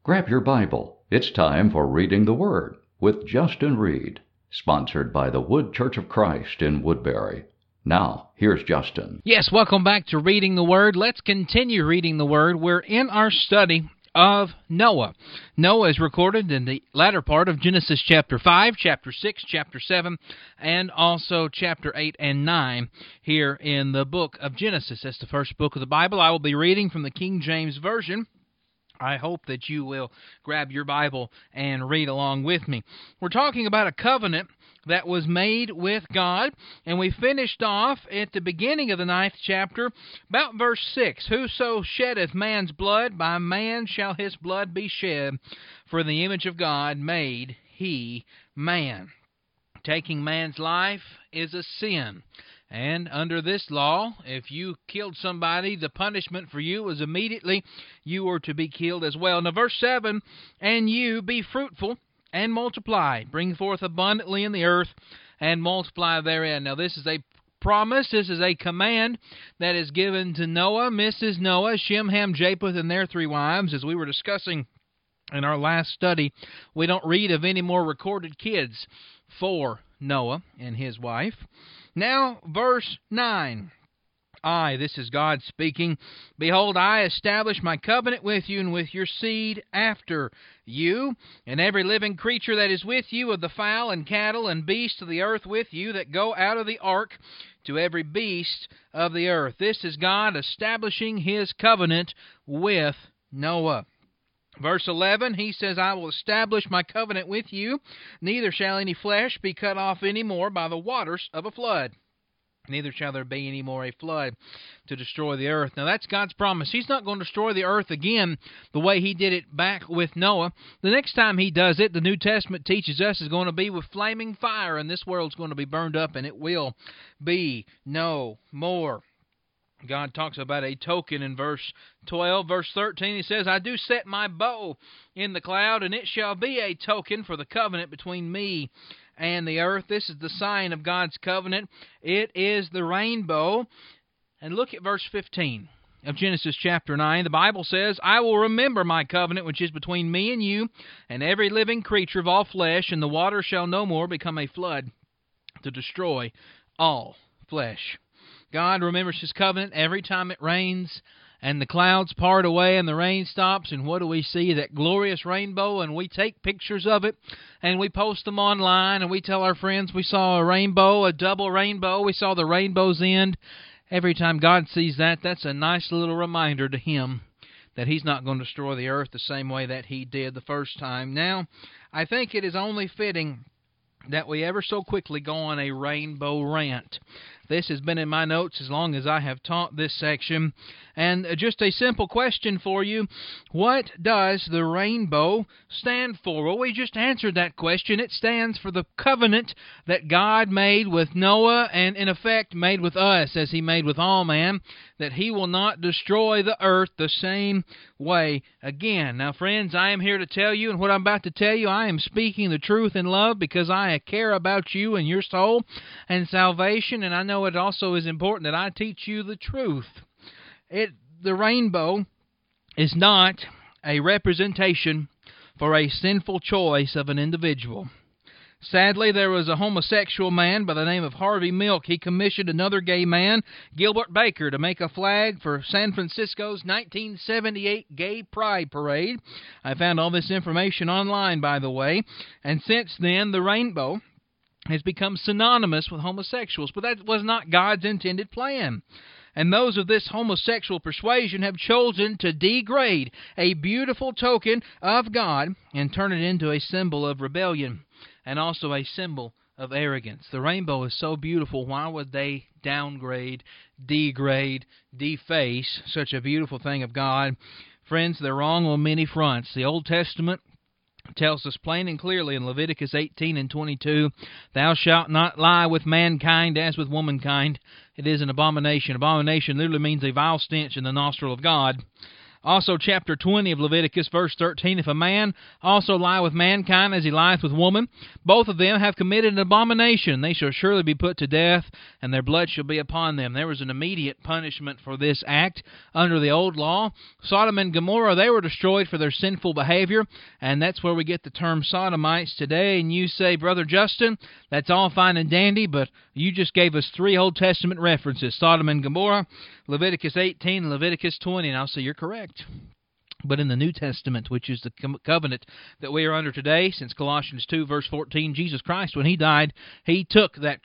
Grab your Bible. It's time for Reading the Word with Justin Reed, sponsored by the Wood Church of Christ in Woodbury. Now, here's Justin. Yes, welcome back to Reading the Word. Let's continue reading the Word. We're in our study of Noah. Noah is recorded in the latter part of Genesis chapter 5, chapter 6, chapter 7, and also chapter 8 and 9 here in the book of Genesis. That's the first book of the Bible. I will be reading from the King James Version. I hope that you will grab your Bible and read along with me. We're talking about a covenant that was made with God, and we finished off at the beginning of the 9th chapter, about verse 6. Whoso sheddeth man's blood, by man shall his blood be shed, for the image of God made he man. Taking man's life is a sin. And under this law, if you killed somebody, the punishment for you was immediately you were to be killed as well. Now, verse 7, and you be fruitful and multiply, bring forth abundantly in the earth and multiply therein. Now, this is a promise, this is a command that is given to Noah, Mrs. Noah, Shem, Ham, Japheth, and their 3 wives. As we were discussing in our last study, we don't read of any more recorded kids for Noah and his wife. Now, verse 9. This is God speaking, behold, I establish my covenant with you and with your seed after you, and every living creature that is with you, of the fowl and cattle and beasts of the earth with you, that go out of the ark, to every beast of the earth. This is God establishing his covenant with Noah. Verse 11, he says, I will establish my covenant with you, neither shall any flesh be cut off any more by the waters of a flood. Neither shall there be any more a flood to destroy the earth. Now, that's God's promise. He's not going to destroy the earth again the way he did it back with Noah. The next time he does it, the New Testament teaches us, is going to be with flaming fire, and this world's going to be burned up, and it will be no more. God talks about a token in verse 12. Verse 13, he says, I do set my bow in the cloud, and it shall be a token for the covenant between me and the earth. This is the sign of God's covenant. It is the rainbow. And look at verse 15 of Genesis chapter 9. The Bible says, I will remember my covenant which is between me and you, and every living creature of all flesh, and the water shall no more become a flood to destroy all flesh. God remembers his covenant every time it rains and the clouds part away and the rain stops. And what do we see? That glorious rainbow, and we take pictures of it and we post them online and we tell our friends we saw a rainbow, a double rainbow. We saw the rainbow's end. Every time God sees that, that's a nice little reminder to him that he's not going to destroy the earth the same way that he did the first time. Now, I think it is only fitting that we ever so quickly go on a rainbow rant. This has been in my notes as long as I have taught this section. And just a simple question for you. What does the rainbow stand for? Well, we just answered that question. It stands for the covenant that God made with Noah and, in effect, made with us, as he made with all man, that he will not destroy the earth the same way again. Now, friends, I am here to tell you, and what I'm about to tell you, I am speaking the truth in love because I care about you and your soul and salvation, and I know it also is important that I teach you the truth. The rainbow is not a representation for a sinful choice of an individual. Sadly, there was a homosexual man by the name of Harvey Milk. He commissioned another gay man, Gilbert Baker, to make a flag for San Francisco's 1978 Gay Pride Parade. I found all this information online, by the way, and since then the rainbow has become synonymous with homosexuals, but that was not God's intended plan. And those of this homosexual persuasion have chosen to degrade a beautiful token of God and turn it into a symbol of rebellion and also a symbol of arrogance. The rainbow is so beautiful. Why would they downgrade, degrade, deface such a beautiful thing of God? Friends, they're wrong on many fronts. The Old Testament tells us plain and clearly in Leviticus 18 and 22, thou shalt not lie with mankind as with womankind. It is an abomination. Abomination literally means a vile stench in the nostril of God. Also, chapter 20 of Leviticus, verse 13, if a man also lie with mankind as he lieth with woman, both of them have committed an abomination. They shall surely be put to death, and their blood shall be upon them. There was an immediate punishment for this act under the old law. Sodom and Gomorrah, they were destroyed for their sinful behavior, and that's where we get the term sodomites today. And you say, Brother Justin, that's all fine and dandy, but you just gave us 3 Old Testament references, Sodom and Gomorrah, Leviticus 18, and Leviticus 20, and I'll say you're correct. But in the New Testament, which is the covenant that we are under today, since Colossians 2, verse 14, Jesus Christ, when He died, He took that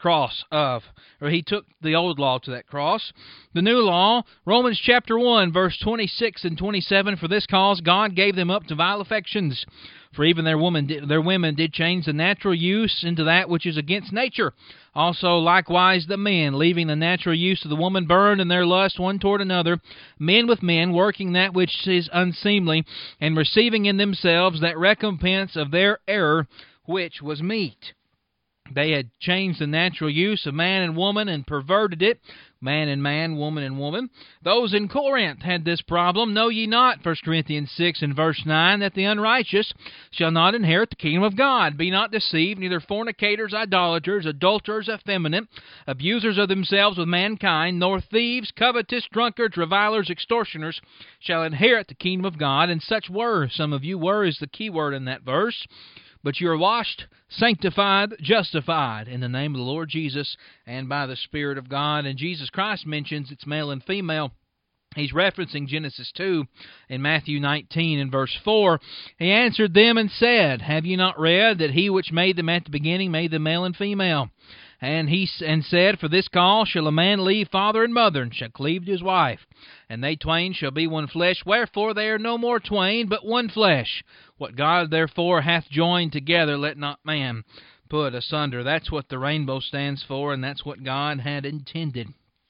He took the old law to that cross. The new law, Romans chapter 1, verse 26 and 27, for this cause God gave them up to vile affections. For even their women did change the natural use into that which is against nature. Also likewise the men, leaving the natural use of the woman, burned in their lust one toward another, men with men, working that which is unseemly, and receiving in themselves that recompense of their error which was meet. They had changed the natural use of man and woman and perverted it, man and man, woman and woman. Those in Corinth had this problem. Know ye not, 1 Corinthians 6 and verse 9, that the unrighteous shall not inherit the kingdom of God. Be not deceived, neither fornicators, idolaters, adulterers, effeminate, abusers of themselves with mankind, nor thieves, covetous, drunkards, revilers, extortioners, shall inherit the kingdom of God. And such were, some of you were is the key word in that verse. But you are washed, sanctified, justified in the name of the Lord Jesus and by the Spirit of God. And Jesus Christ mentions it's male and female. He's referencing Genesis 2 in Matthew 19 and verse 4. He answered them and said, Have ye not read that He which made them at the beginning made them male and female? And said, For this cause shall a man leave father and mother, and shall cleave to his wife, and they twain shall be one flesh. Wherefore they are no more twain, but one flesh. What God therefore hath joined together, let not man put asunder. That's what the rainbow stands for, and that's what God had intended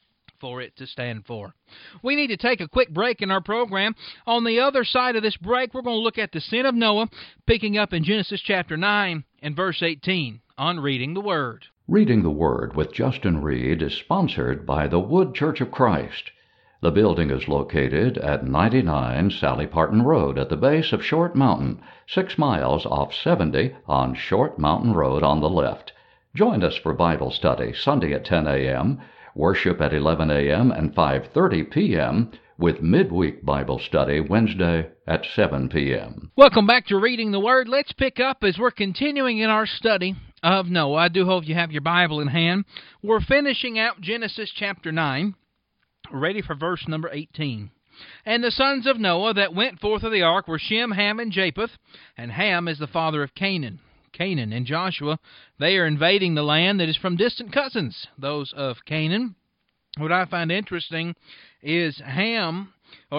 for it to stand for. We need to take a quick break in our program. On the other side of this break, we're going to look at the sin of Noah, picking up in Genesis chapter 9 and verse 18 on Reading the Word. Reading the Word with Justin Reed is sponsored by the Wood Church of Christ. The building is located at 99 Sally Parton Road at the base of Short Mountain, 6 miles off 70 on Short Mountain Road on the left. Join us for Bible study Sunday at 10 a.m., worship at 11 a.m. and 5:30 p.m., with midweek Bible study Wednesday at 7 p.m. Welcome back to Reading the Word. Let's pick up as we're continuing in our study of Noah. I do hope you have your Bible in hand. We're finishing out Genesis chapter 9. We're ready for verse number 18. And the sons of Noah that went forth of the ark were Shem, Ham, and Japheth, and Ham is the father of Canaan. Canaan and Joshua, they are invading the land that is from distant cousins, those of Canaan. What I find interesting is Shem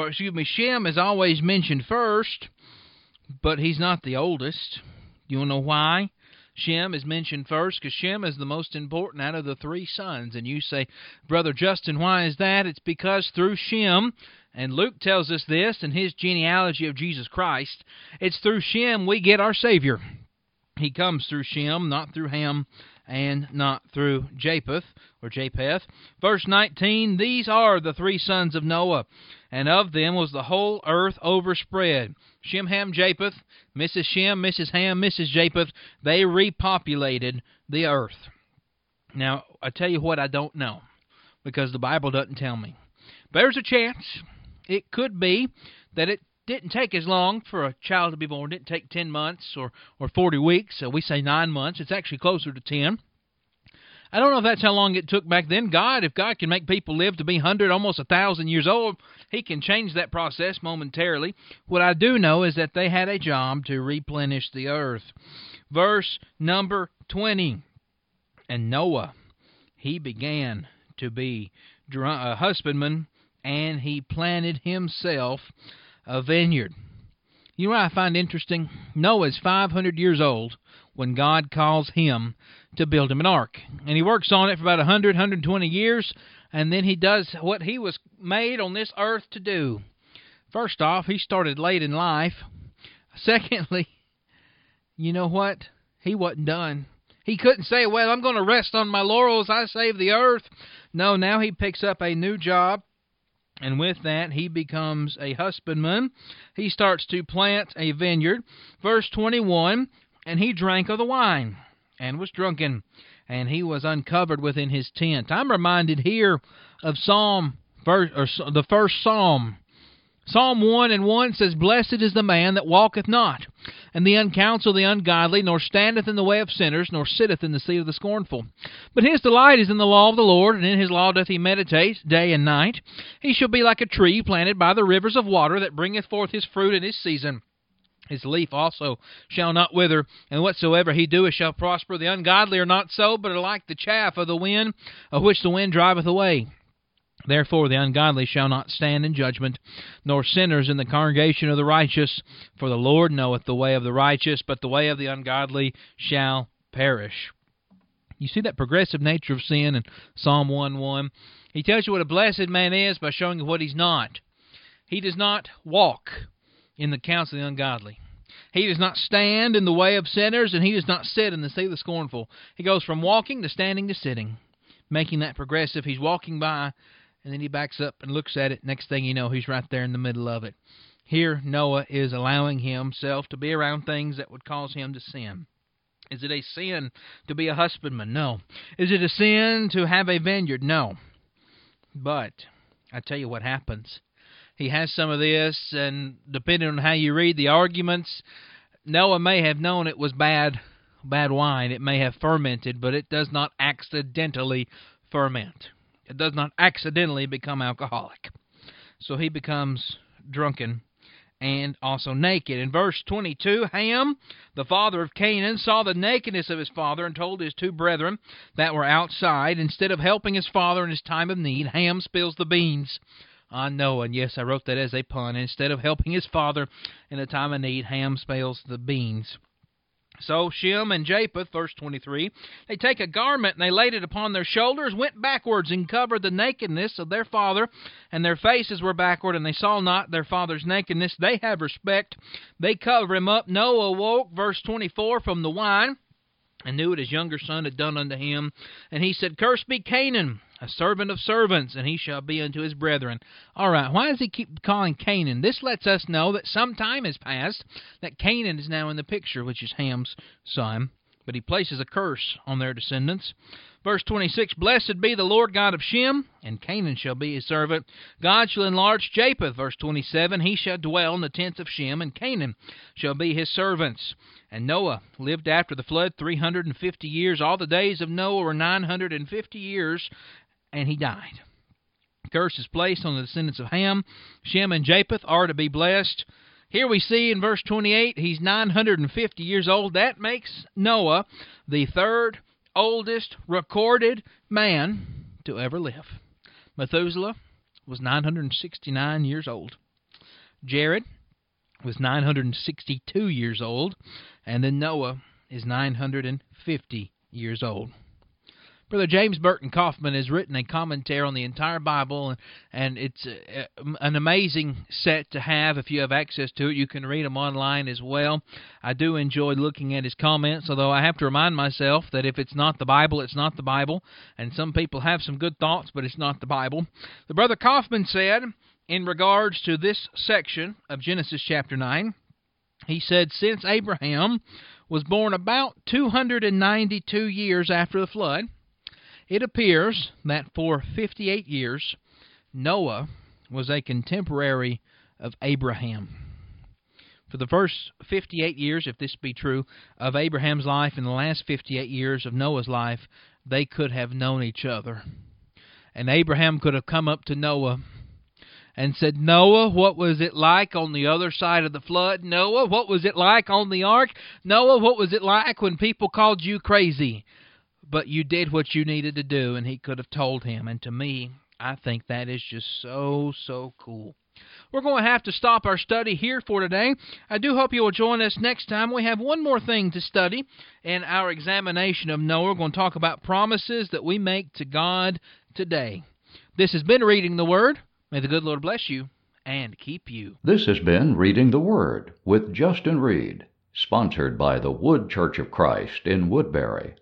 is always mentioned first, but he's not the oldest. You want to know why? Shem is mentioned first because Shem is the most important out of the 3 sons. And you say, Brother Justin, why is that? It's because through Shem, and Luke tells us this in his genealogy of Jesus Christ, it's through Shem we get our Savior. He comes through Shem, not through Ham, and not through Japheth. Verse 19, These are the 3 sons of Noah, and of them was the whole earth overspread. Shem, Ham, Japheth, Mrs. Shem, Mrs. Ham, Mrs. Japheth, they repopulated the earth. Now, I tell you what I don't know, because the Bible doesn't tell me. There's a chance it could be that it didn't take as long for a child to be born. It didn't take 10 months or 40 weeks. So we say 9 months. It's actually closer to 10. I don't know if that's how long it took back then. If God can make people live to be 100, almost 1,000 years old, He can change that process momentarily. What I do know is that they had a job to replenish the earth. Verse number 20. And Noah, he began to be a husbandman, and he planted himself a vineyard. You know what I find interesting? Noah's 500 years old when God calls him to build him an ark. And he works on it for about 100, 120 years, and then he does what he was made on this earth to do. First off, he started late in life. Secondly, you know what? He wasn't done. He couldn't say, well, I'm going to rest on my laurels. I saved the earth. No, now he picks up a new job. And with that, he becomes a husbandman. He starts to plant a vineyard. Verse 21, and he drank of the wine, and was drunken, and he was uncovered within his tent. I'm reminded here of the first Psalm. Psalm 1:1 says, Blessed is the man that walketh not in the uncounsel of the ungodly, nor standeth in the way of sinners, nor sitteth in the seat of the scornful. But his delight is in the law of the Lord, and in his law doth he meditate day and night. He shall be like a tree planted by the rivers of water, that bringeth forth his fruit in his season. His leaf also shall not wither, and whatsoever he doeth shall prosper. The ungodly are not so, but are like the chaff of the wind, of which the wind driveth away. Therefore the ungodly shall not stand in judgment, nor sinners in the congregation of the righteous. For the Lord knoweth the way of the righteous, but the way of the ungodly shall perish. You see that progressive nature of sin in Psalm 1:1. He tells you what a blessed man is by showing you what he's not. He does not walk in the counsel of the ungodly. He does not stand in the way of sinners, and he does not sit in the seat of the scornful. He goes from walking to standing to sitting, making that progressive. He's walking by, and then he backs up and looks at it. Next thing you know, he's right there in the middle of it. Here, Noah is allowing himself to be around things that would cause him to sin. Is it a sin to be a husbandman? No. Is it a sin to have a vineyard? No. But I tell you what happens. He has some of this, and depending on how you read the arguments, Noah may have known it was bad wine. It may have fermented, but it does not accidentally ferment. It does not accidentally become alcoholic. So he becomes drunken and also naked. In verse 22, Ham, the father of Canaan, saw the nakedness of his father and told his two brethren that were outside. Instead of helping his father in his time of need, Ham spills the beans on Noah. And yes, I wrote that as a pun. Instead of helping his father in a time of need, Ham spills the beans. So Shem and Japheth, verse 23, they take a garment and they laid it upon their shoulders, went backwards and covered the nakedness of their father, and their faces were backward, and they saw not their father's nakedness. They have respect. They cover him up. Noah awoke, verse 24, from the wine, and knew what his younger son had done unto him. And he said, Cursed be Canaan, a servant of servants, and he shall be unto his brethren. All right, why does he keep calling Canaan? This lets us know that some time has passed, that Canaan is now in the picture, which is Ham's son. But he places a curse on their descendants. Verse 26, Blessed be the Lord God of Shem, and Canaan shall be his servant. God shall enlarge Japheth. Verse 27, He shall dwell in the tents of Shem, and Canaan shall be his servants. And Noah lived after the flood 350 years. All the days of Noah were 950 years, and he died. Curse is placed on the descendants of Ham. Shem and Japheth are to be blessed. Here we see in verse 28, he's 950 years old. That makes Noah the third oldest recorded man to ever live. Methuselah was 969 years old. Jared was 962 years old. And then Noah is 950 years old. Brother James Burton Kaufman has written a commentary on the entire Bible, and it's an amazing set to have. If you have access to it, you can read them online as well. I do enjoy looking at his comments, although I have to remind myself that if it's not the Bible, it's not the Bible. And some people have some good thoughts, but it's not the Bible. The Brother Kaufman said, in regards to this section of Genesis chapter 9, he said, since Abraham was born about 292 years after the flood, it appears that for 58 years, Noah was a contemporary of Abraham. For the first 58 years, if this be true, of Abraham's life and the last 58 years of Noah's life, they could have known each other. And Abraham could have come up to Noah and said, Noah, what was it like on the other side of the flood? Noah, what was it like on the ark? Noah, what was it like when people called you crazy? But you did what you needed to do, and he could have told him. And to me, I think that is just so cool. We're going to have to stop our study here for today. I do hope you will join us next time. We have one more thing to study in our examination of Noah. We're going to talk about promises that we make to God today. This has been Reading the Word. May the good Lord bless you and keep you. This has been Reading the Word with Justin Reed, sponsored by the Wood Church of Christ in Woodbury.